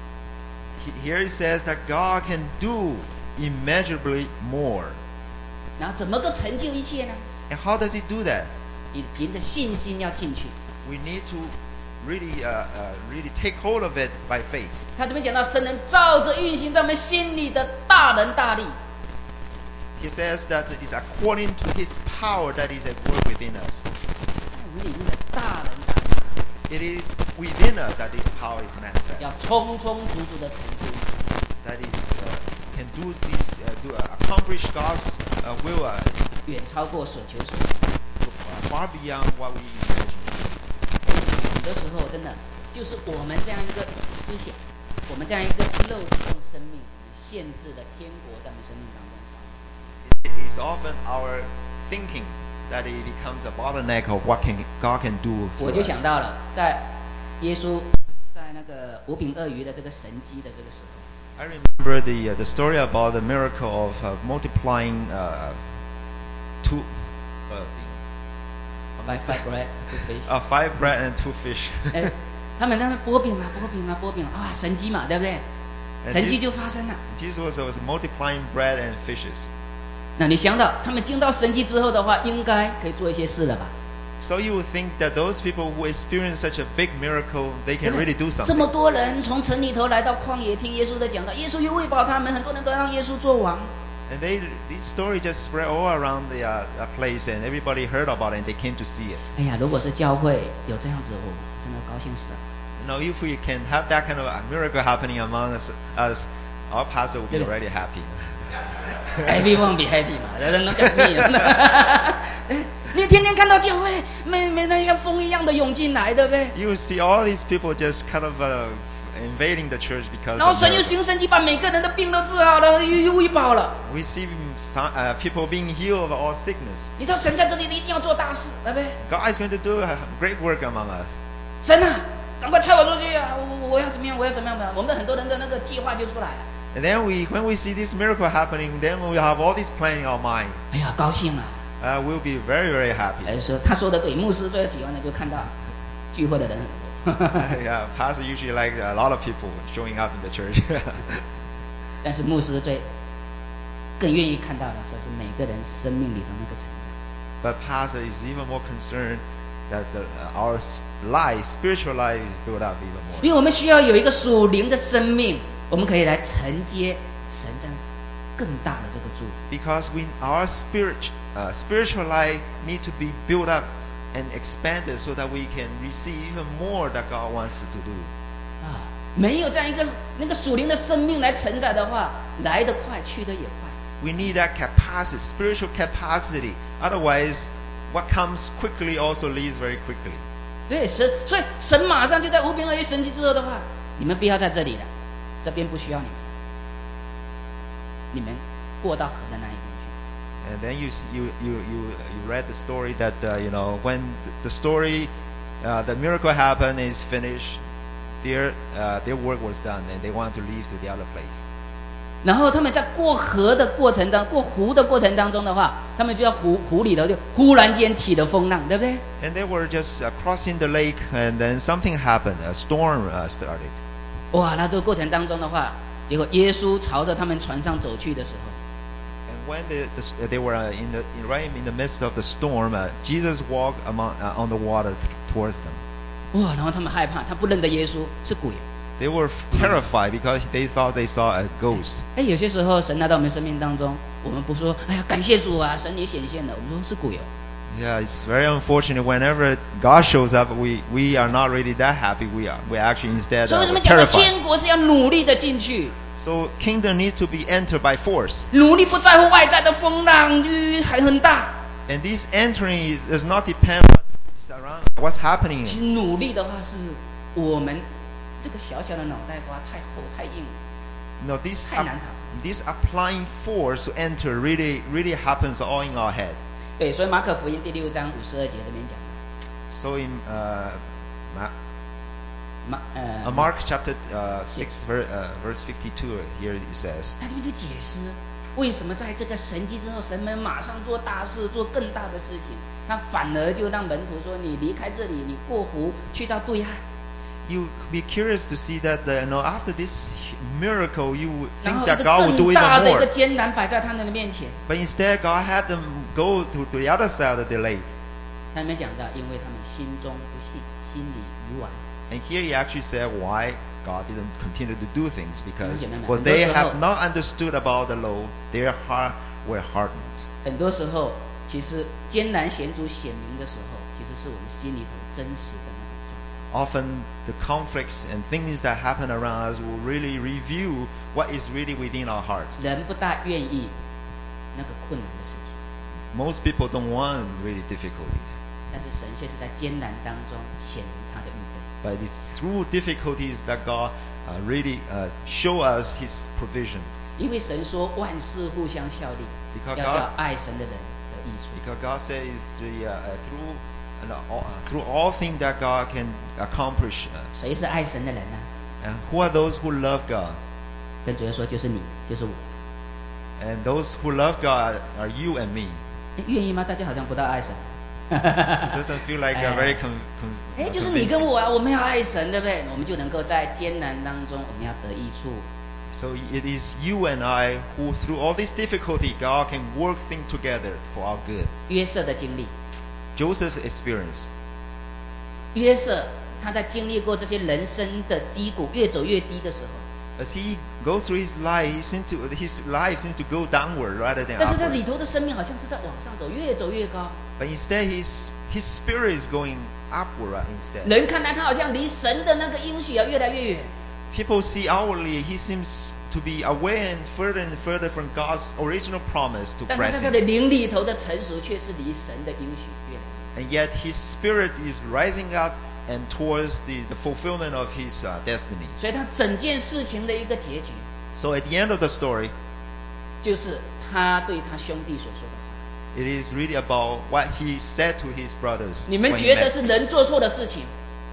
he- here it says that God can do immeasurably more. 然后怎么个成就一切呢？ And how does He do that? 你凭着信心要进去。 We need to really, uh, uh, really take hold of it by faith. 他这边讲到神能照着运行在我们心里的大能大力， He says that it is according to His power that is at work within us. 在我们里面的大能大力， It is within us that this power is manifest. 要充充足足的成就一切。 That is, uh, can do this, uh, do uh, accomplish God's uh, will uh, 远超过所求所想。 uh, far beyond what we imagine. 很多时候真的就是我们这样一个思想，我们这样一个肉体用生命，我们限制了天国在我们生命当中发生。 It is often our thinking that it becomes a bottleneck of what can God can do 我 through 就 us. 想到了，在耶稣在那个五饼二鱼的这个神迹的这个时候。 I remember the uh, the story about the miracle of uh, multiplying uh, two uh, By five bread, two fish. uh, five bread and two fish. 哎，他们在那剥饼啊，剥饼啊，剥饼啊，神迹嘛，对不对？ And 神迹 Jesus- 就发生了。 Jesus was, was multiplying bread and fishes. 那你想到他们经到神迹之后的话，应该可以做一些事了吧？ So you would think that those people who experience such a big miracle, they 对 can 不 really 对 do 这么 something. 多人从城里头来到旷野听耶稣的讲道，耶稣又喂饱他们，很多人都让耶稣做王。 And they, this story just spread all around the uh, uh, place, and everybody heard about it, and they came to see it. 哎呀，如果是教会有这样子，我真的高兴死了。 You know, if we can have that kind of a miracle happening among us, us our pastor will be Yeah. already happy. Happy won't be happy 嘛，人人都讲腻了。你天天看到教会，没没那像风一样的涌进来，对不对？ You will see all these people just kind of uh, invading the church because 然后 of 神又 miracles. 行神迹，把每个人的病都治好了，又又喂饱了。 We see some, uh, people being healed of all sickness. 你知道神在这里一定要做大事，对不对？ God is going to do a great work among us. 神啊，赶快差我出去啊！我我我要怎么样？我要怎么样的？我们的很多人的那个计划就出来了。 And then we, when we see this miracle happening, then we have all this plan in our mind. 哎呀，高兴啊！ Uh, we'll be very, very happy. 哎，说他说的对，牧师最喜欢的就看到聚会的人很多。 Yeah, pastor usually like a lot of people showing up in the church. 但是牧师最更愿意看到的，说是每个人生命里头那个成长。 But pastor is even more concerned that the, uh, our life, spiritual life, is built up even more. 因为我们需要有一个属灵的生命，我们可以来承接神这样更大的这个祝福。 Because we, our spirit, uh, spiritual life need to be built up and expanded so that we can receive even more that God wants us to do. 啊，没有这样一个那个属灵的生命来承载的话，来得快，去得也快。 We need that capacity, spiritual capacity. Otherwise, what comes quickly also leaves very quickly. 对，神，所以神马上就在无凭而一神迹之后的话，你们不要在这里了，这边不需要你们，你们过到河的那一边去。 And then you you you you you read the story that uh, you know when the story, uh, the miracle happened is finished, their uh, their work was done and they want to leave to the other place. 然后他们在过河的过程当过湖的过程当中的话，他们就在湖湖里头就忽然间起了风浪，对不对？ And they were just uh, crossing the lake and then something happened, a storm uh, started. 哇，那这个过程当中的话，结果耶稣朝着他们船上走去的时候， And when the, the, they were uh, in the in, right in the midst of the storm, uh, Jesus walked among, uh, on the water th- towards them. 哇，然后他们害怕，他不认得耶稣是鬼。 They were terrified because they thought they saw a ghost. 哎，有些时候神来到我们生命当中，我们不说，哎呀，感谢主啊，神你显现了，我们说是鬼哦。 Yeah, it's very unfortunate. Whenever God shows up, we, we are not really that happy. We are we actually instead 所以为 uh, 什么 we're 讲到 terrified. 天国是要努力的进去， So kingdom needs to be entered by force. 努力不在乎外在的风浪雨还很大， And this entering is, does not depend on what's around, what's happening. 其实努力的话是我们这个小小的脑袋瓜太厚太硬， No, this 太难 ap- 逃。 this applying force to enter really really happens all in our head. 对，所以马可福音第六章五十二节这边讲， So in uh, Ma- 马呃 uh, Mark chapter uh, six ver- uh, verse fifty-two, here it says. 他这边就解释为什么在这个神迹之后，神们马上做大事，做更大的事情，他反而就让门徒说：“你离开这里，你过湖去到对岸。” You be curious to see that uh, you know, after this miracle, you would 然 think 后一 that 个 God would do 更 even 大的一个 more. 艰难摆在他们的面前。 But instead, God had them go to, to the other side of the lake. 他没讲到，因为他们心中不信，心里愚顽。 And here he actually said why God didn't continue to do things, because 很简单的， what 很多 they 时候 have not understood about the law, their heart were hardened. 很多时候，其实艰难险阻显明的时候，其实是我们心里头真实的那种状态。 Often the conflicts and things that happen around us will really reveal what is really within our hearts. 人不大愿意那个困难的事情， Most people don't want really difficulties, 但是神却是在艰难当中显明他的预备。 but it's through difficulties that God uh, really uh, show us His provision. 因为神说万事互相效力， Because 要 God- 叫爱神的人得益处。 Because God says the, uh, uh, through uh, all, uh, through all things that God can accomplish. Uh, 谁是爱神的人呢、 and who are those who love God? 跟主耶稣说，就是你，就是我。 And those who love God are you and me. 诶愿意吗？大家好像不大爱神。 It doesn't feel like uh, very con- con- 哎， uh, 就是你跟 convincing. 我啊，我们要爱神，对不对？我们就能够在艰难当中，我们要得益处。 So it is you and I who, through all this difficulty, God can work things together for our good. 约瑟的经历， Joseph's experience. 约瑟他在经历过这些人生的低谷，越走越低的时候， As he goes through his life, he seems to, his life seems to go downward rather than 但是他里 upward. 头的生命好像是在往上走，越走越高。 But instead, his his spirit is going upward instead. 人看来他好像离神的那个应许啊越来越远， People see outwardly he seems to be away and further and further from God's original promise to 但他在 bless 他的 him. 灵里头的成熟却是离神的应许越来越远。 And yet his spirit is rising up and towards the, the fulfillment of his uh, destiny. 所以他整件事情的一个结局， So at the end of the story, 就是他对他兄弟所说的话。 it is really about what he said to his brothers. 你们 when he 觉得 met. 是人做错的事情，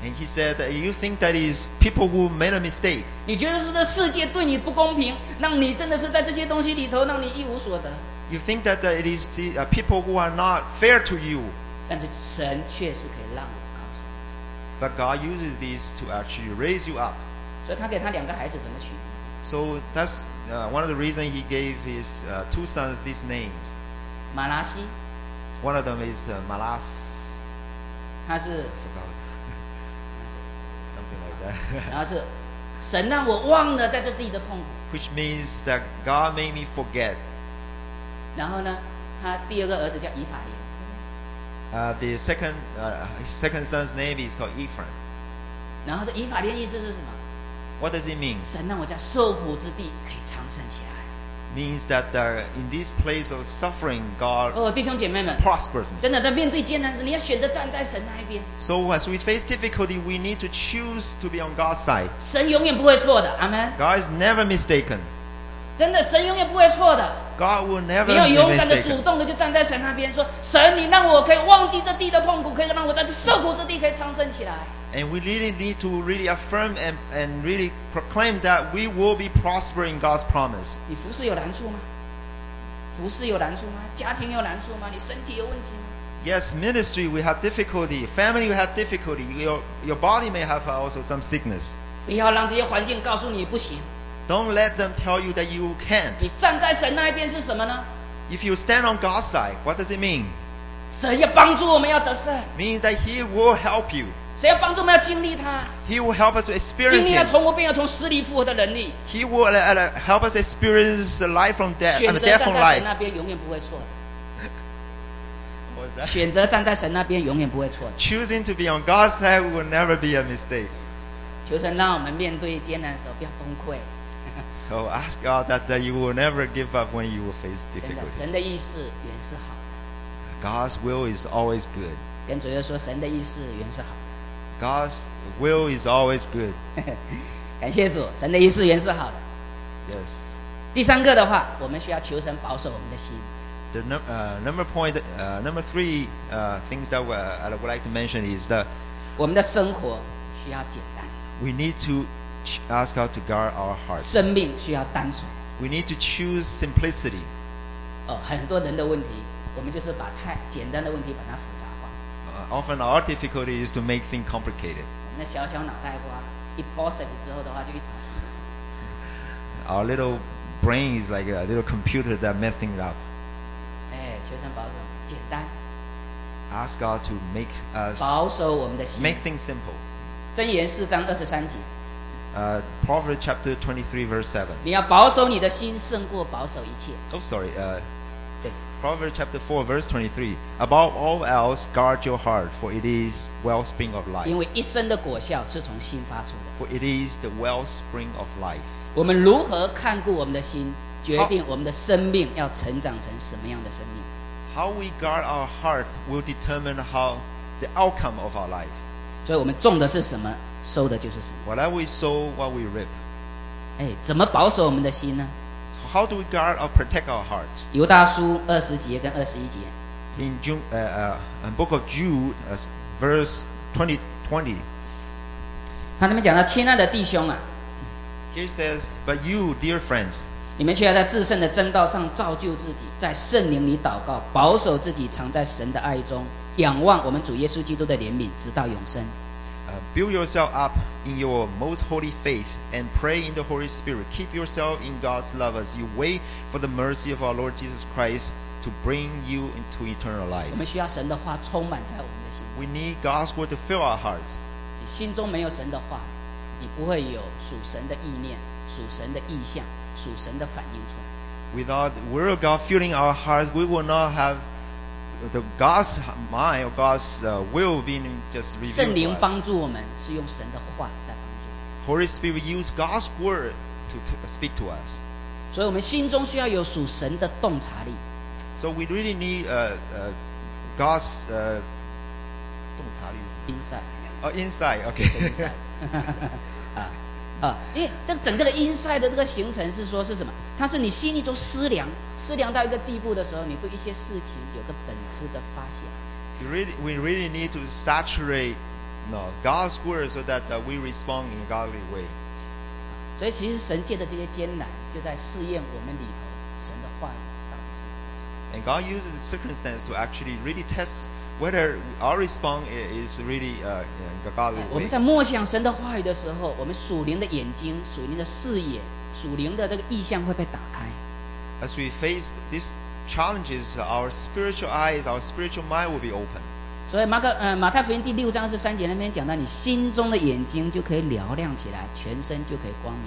And he said, that you think that is people who made a mistake. 你觉得是这世界对你不公平，让你真的是在这些东西里头让你一无所得。 You think that uh, it is the uh, people who are not fair to you. 但是神确实可以让我高升。 But God uses this to actually raise you up. 所以他给他两个孩子怎么取名字？ So that's uh, one of the reasons he gave his uh, two sons these names. 马拉西， One of them is uh, Malas. 他是 Forgot. Something like that. 然后是神让我忘了在这地的痛苦。 Which means that God made me forget. 然后呢，他第二个儿子叫以法莲。 Uh, the second uh, his second son's name is called Ephraim. 然后这以法莲意思是什么？ What does it mean? 神让我在受苦之地可以昌盛起来。 Means that uh, in this place of suffering, God 哦，弟兄姐妹们， prospers me. 真的在面对艰难时，你要选择站在神那一边。 So as we face difficulty, we need to choose to be on God's side. 神永远不会错的，阿门。 God is never mistaken. 真的，神永远不会错的。 God will never 你要 be 勇敢的、主 mistaken. 动的就站在神那边，说：神，你让我可以忘记这地的痛苦，可以让我在这受苦之地可以昌盛起来。 And we really need to really affirm and, and really proclaim that we will be prospering God's promise. 你服侍有难处吗？服侍有难处吗？家庭有难处吗？你身体有问题吗？ Yes, ministry we have difficulty. Family we have difficulty. Your, your body may have also some sickness. 不要让这些环境告诉你不行。 Don't let them tell you that you can't. 你站在神那一边是什么呢？ If you stand on God's side, what does it mean? 神要帮助我们要得胜， Means that He will help you. 神要帮助我们要经历它， He will help us to 经 experience 历了 Him. 从无变要从死里复活的能力。 He will uh, uh, help us experience the life from death, 选 I mean, 择 death 站 from 在 life. 神那边永远不会错的。 What was that? 选择站在神那边永远不会错的。 Choosing to be on God's side will never be a mistake. 求神让我们面对艰难的时候不要崩溃。 So ask God that, that you will never give up when you will face 真的， difficulties. 神的意思原是好的。 God's will is always good. 跟主耶稣说，神的意思原是好 God's will is always good. 的。感谢主，神的意思原是好的。 Yes. 第三个的话，我们需要求神保守我们的心。 The num- uh, number point, uh, number three uh, things that uh, I would like to mention is that 我们的生活需要简单， we need to ch- ask God to guard our hearts. 生命需要单纯。 We need to choose simplicity. 哦，很多人的问题，我们就是把太简单的问题把它复杂化。 Uh, often our difficulty is to make things complicated. 我们的小小脑袋瓜一 process 之后的话，就一团。 Our little brain is like a little computer that messing it up. 哎，求神保守，简单， Ask God to make us 保守我们的心。 make things simple. 箴言四章二十三节， Uh, Proverbs chapter twenty-three verse seven. 你要保守你的心，胜过保守一切。 Oh, sorry. Uh, 对， Proverbs chapter four verse twenty-three. Above all else, guard your heart, for it is wellspring of life. 因为一生的果效是从心发出的。 For it is the wellspring of life. 我们如何看顾我们的心，决定我们的生命要成长成什么样的生命。 How we guard our heart will determine how the outcome of our life. 所以我们种的是什么，收的就是什么。 Whatever we sow, what we reap. 哎，怎么保守我们的心呢？ So how do we guard or protect our heart? 犹大书二十节跟二十一节， In June, uh, uh, in book of Jude, uh, verse twenty, twenty, 他那边讲到，亲爱的弟兄啊， here it says, "But you, dear friends, 你们却要在至圣的真道上造就自己，在圣灵里祷告，保守自己，藏在神的爱中，仰望我们主耶稣基督的怜悯，直到永生。 uh, build yourself up in your most holy faith and pray in the Holy Spirit. Keep yourself in God's love as you wait for the mercy of our Lord Jesus Christ to bring you into eternal life." 我们需要神的话充满在我们的心。 We need God's word to fill our hearts. 你心中没有神的话，你不会有属神的意念、属神的意象、属神的反应出来。 Without the word of God filling our hearts, we will not have the God's mind or God's uh, will being just 圣 revealed 灵 to us. 帮助我们是用神的话在帮助， Holy Spirit use God's word to t- speak to us. 所以我们心中需要有属神的洞察力。 So we really need uh, uh, God's uh, 洞察力是什么？ inside， Oh, insight. Okay. inside 啊啊，因为这整个的 inside 的这个形成是说是什么？它是你心里中思量，思量到一个地步的时候，你对一些事情有个本质的发现。 You really, we really need to saturate No, God's word so that uh, we respond in a godly way. 所以其实神界的这些艰难，就在试验我们里头神的话语到底是什么。 And God uses the circumstance to actually really test whether our response is really uh, in a godly 我们 way. 在默想神的话语的时候，我们属灵的眼睛、属灵的视野、属灵的这个意象会被打开。 As we face these challenges, our spiritual eyes, our spiritual mind will be open. 所以马可呃马太福音第六章十三节那边讲到，你心中的眼睛就可以嘹亮起来，全身就可以光明。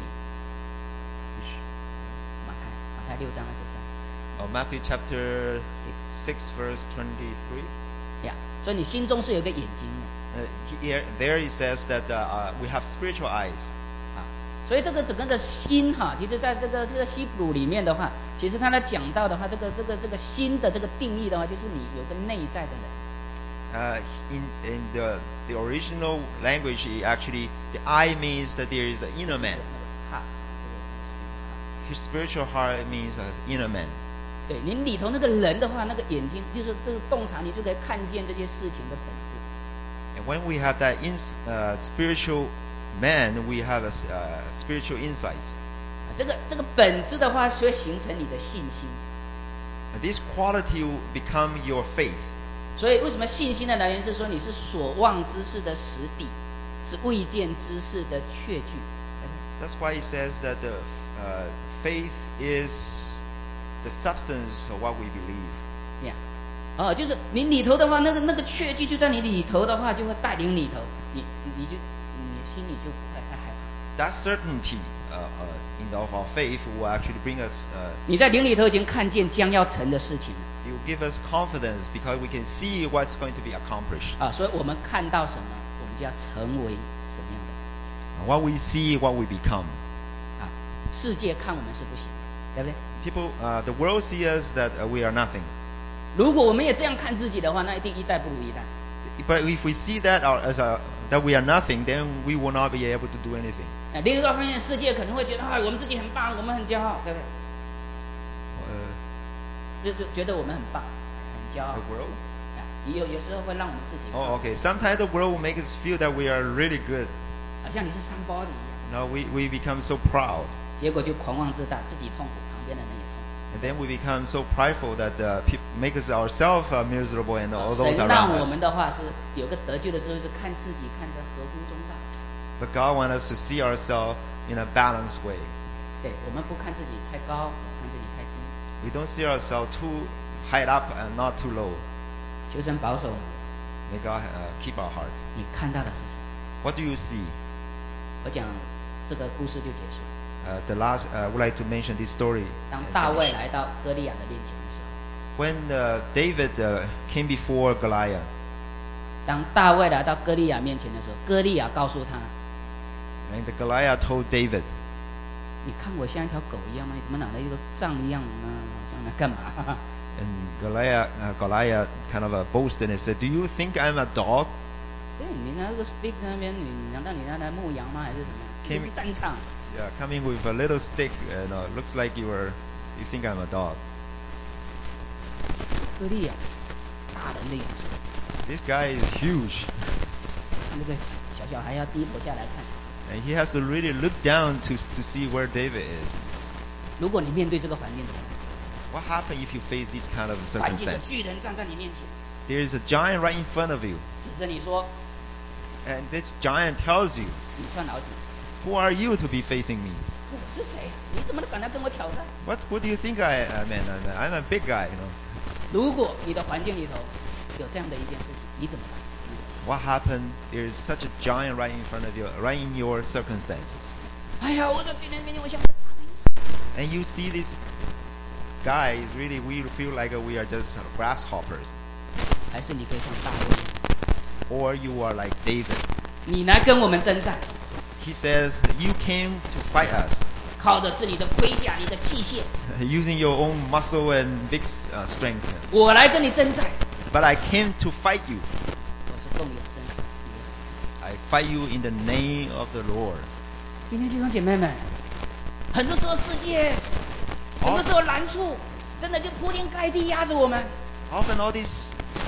马太马太六章二十三。 Uh, Matthew chapter six, verse twenty-three. 呀，所以你心中是有个眼睛的。 Uh, here, there it says that uh, uh, we have spiritual eyes. 啊，所以这个整个的心哈，其实在这个这个希伯来里面的话，其实它来讲到的话，这个这个这个心的这个定义的话，就是你有个内在的人。 Uh, in in the the original language, it actually the eye means that there is an inner man. 那个 heart，这个 His spiritual heart means an inner man. 对，你里头那个人的话，那个眼睛就是这个洞察，你就可以看见这些事情的本质。 And when we have that in, uh, spiritual man, we have a uh, spiritual insights. 啊，这个这个本质的话，会形成你的信心。 And this quality will become your faith. 所以为什么信心的来源是说你是所望之事的实底，是未见之事的确据。 That's why he says that the uh, faith is the substance of what we believe. 呀，哦，就是你里头的话，那个那个确据就在你里头的话，就会带领里头，你你就你心里就不会太害怕。 That certainty uh, uh, in the, of our faith will actually bring us. Uh, 你在灵里头已经看见将要成的事情了。 it will give us confidence because we can see what's going to be accomplished. 啊，所以我们看到什么，我们就要成为什么样的人。 What we see, what we become. 啊，世界看我们是不行的，对不对？ People, uh, the world sees us that uh, we are nothing. 如果我们也这样看自己的话，那一定一代不如一代。 But if we see that our, as a, that we are nothing, then we will not be able to do anything. 啊，另一个方面，世界可能会觉得啊，我们自己很棒，我们很骄傲，对不对？ Uh, 就就觉得我们很棒，很骄傲。 the world? 啊，也有有时候会让我们自己， Oh, okay. Sometimes the world will make us feel that we are really good. 好像你是 somebody 一样， Now we, we become so proud. 结果就狂妄自大，自己痛苦，旁边的人也痛苦。 And then we become so prideful that uh, pe- make us ourselves uh, miserable and all 神 those 让 around 我 us. 们的话是有个得救的智慧，是看自己看得合乎中道。 But God wants us to see ourselves in a balanced way. 对，我们不看自己太高，不看自己太低。 We don't see ourselves too high up and not too low. 求神保守 May God uh, keep our heart. 你看到的是什么？ What do you see? 我讲这个故事就结束。 Uh, the last, uh, I would like to mention this story. 当 and 大卫 finish. 来到歌利亚的面前的时候， When uh, David uh, came before Goliath, 当大卫来到歌利亚面前的时候，歌利亚告诉他 and the Goliath told David,：“ 你看我像一条狗一样吗？你怎么拿了一个杖一样呢？好像来干嘛？” and Goliath, uh, Goliath kind of uh, boasted and said, "Do you think I'm a dog?" 对，你拿这个 stick 在那边，你你难道你拿来牧羊吗？还是什么？这个是战场。 Yeah, coming with a little stick, and uh, looks like you were, you think I'm a dog. 歌利亚，大人的勇士， This guy is huge, 那个小小孩要低头下来看。 and he has to really look down to to see where David is. 如果你面对这个环境怎么办？ What happens if you face this kind of 环境的 circumstance? 巨人站在你面前， There is a giant right in front of you, 指着你说 and this giant tells you, 你算老几？ "Who are you to be facing me? 我是谁啊？你怎么敢来跟我挑战？ What What do you think I am? I'm, I'm a big guy, you know." 如果你的环境里头有这样的一件事情，你怎么办？ What happened? There is such a giant right in front of you, right in your circumstances, 哎呀，我在巨人面前，我像个蚱蜢一样。 and you see this guy is really, we feel like we are just grasshoppers, 还是你可以像大卫一样， or you are like David. 你来跟我们征战， He says, "You came to fight us, 靠的是你的盔甲、你的器械， using your own muscle and big uh, strength. 我来跟你征战。 But I came to fight you. 我是奉永生神的名。 I fight you in the name of the Lord." 今天弟兄姐妹们，很多时候世界，很多时候难处，真的就铺天盖地压着我们。 Often all these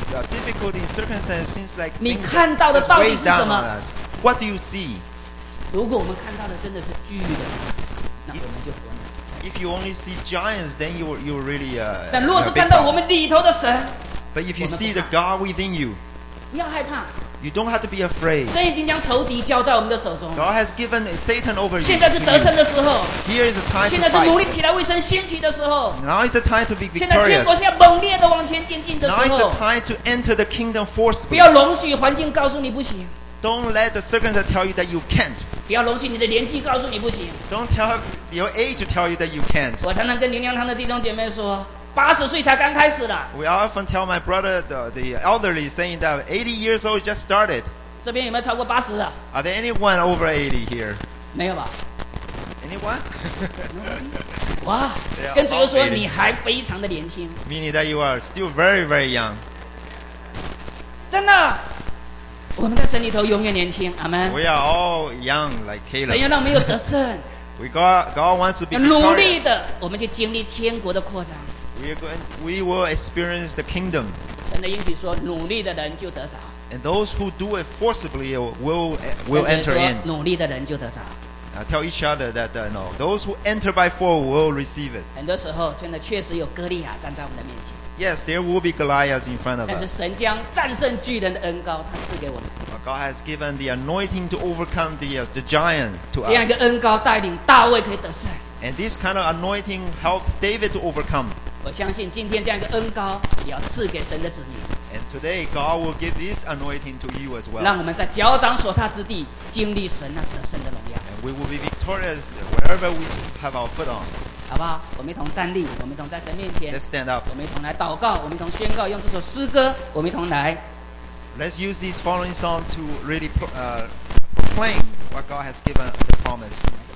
uh, difficulty circumstance seems like 你 things 看到的 that 到底 weigh 是什 down 么？ on us. What do you see? 如果我们看到的真的是巨人，那我们就活了。 If you only see giants, then you you really uh. 但如 you 果 have 是 big 看到我 problem. 们里头的神， But if you 我们不 see the 怕。 God within you, 不要害怕， you don't have to be afraid. 神已经将仇敌交在我们的手中。 God has given Satan over you. 现在是 to 得胜 you. 的时候， Here is the time 现 to 在是努力 fight. 起来为神兴起的时候， Now is the time to be 现在天 victorious. 国是要猛烈的往前进进的时 Now is 候 the，time to enter the kingdom 不 forcefully. 要容许环境告诉你不行， Don't let the circumstances tell you that you can't. 不要容许你的年纪告诉你不行。 Don't tell your age to tell you that you can't. 我常常跟灵粮堂的弟兄姐妹说，八十岁才刚开始了。 We often tell my brother, the, the elderly, saying that eighty years old just started. 这边有没有超过八十的？ Are there anyone over eighty here? 没有吧？ Anyone? 哇 Yeah,， 跟主又说 about eighty 你还非常的年轻， Meaning that you are still very, very young. 真的，我们在神里头永远年轻，阿门。 We are all young like 神要 Caleb. 让我们有得胜， We God, God wants to be 努力 victorious. 的，我们去经历天国的扩张。 We are going, we will experience the kingdom. 神的应许说，努力的人就得着。 And those who do it forcibly will, will 跟 enter 谁说 in. 努力的人就得着。 Uh, tell each other that uh, no, those who enter by four will receive it. 很多时候，真的确实有歌利亚站在我们的面前， Yes, there will be Goliaths in front of 但是 us. 神将战胜巨人的恩膏，他赐给我们。 But God has given the anointing to overcome the, uh, the giant to 这样一 us. 个恩膏带领大卫可以得胜。 And this kind of anointing helped David to overcome. 我相信今天这样一个恩膏也要赐给神的子民， And today, God will give this anointing to you as 让 well. 我们在脚掌所踏之地经历神那得胜的荣耀， And we will be victorious wherever we have our foot on. 好不好？我们一同站立，我们一同在神面前， Let's stand up. 我们一同来祷告，我们一同宣告，用这首诗歌，我们一同来 Let's use this following song to really pro- uh, proclaim what God has given the promise.